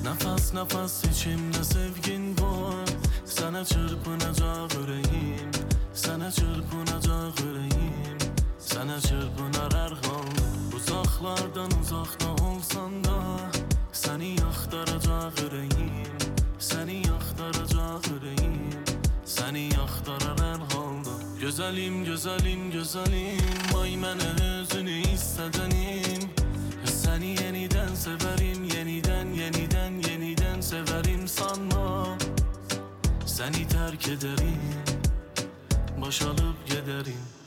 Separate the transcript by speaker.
Speaker 1: Nefes nefes içimde sevgin var. Sana çırpınacak yüreğim, sana çırpınacak yüreğim, sana çırpınar her halda. Uzaklardan uzakta olsan da seni yaktaracak yüreğim, seni yaktaracak yüreğim, seni yaktarar her halda. Güzelim güzelim güzelim, ay mənə özünü istədənim. Seni yeniden severim, yeniden yeniden yeniden severim sanma. Seni terk ederim, boşalıp giderim.